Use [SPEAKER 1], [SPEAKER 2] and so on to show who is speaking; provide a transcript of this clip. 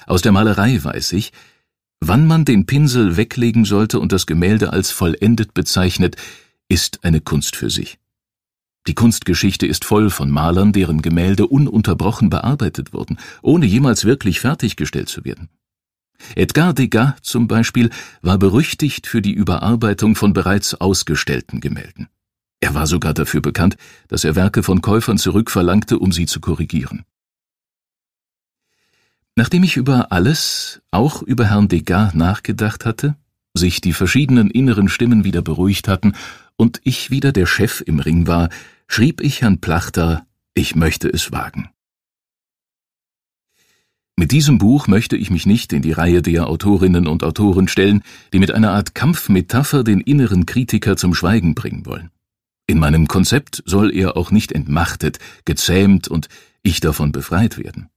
[SPEAKER 1] Aus der Malerei weiß ich, wann man den Pinsel weglegen sollte und das Gemälde als vollendet bezeichnet, ist eine Kunst für sich. Die Kunstgeschichte ist voll von Malern, deren Gemälde ununterbrochen bearbeitet wurden, ohne jemals wirklich fertiggestellt zu werden. Edgar Degas zum Beispiel war berüchtigt für die Überarbeitung von bereits ausgestellten Gemälden. Er war sogar dafür bekannt, dass er Werke von Käufern zurückverlangte, um sie zu korrigieren. Nachdem ich über alles, auch über Herrn Degas, nachgedacht hatte, sich die verschiedenen inneren Stimmen wieder beruhigt hatten und ich wieder der Chef im Ring war, schrieb ich Herrn Plachter, ich möchte es wagen. Mit diesem Buch möchte ich mich nicht in die Reihe der Autorinnen und Autoren stellen, die mit einer Art Kampfmetapher den inneren Kritiker zum Schweigen bringen wollen. In meinem Konzept soll er auch nicht entmachtet, gezähmt und ich davon befreit werden.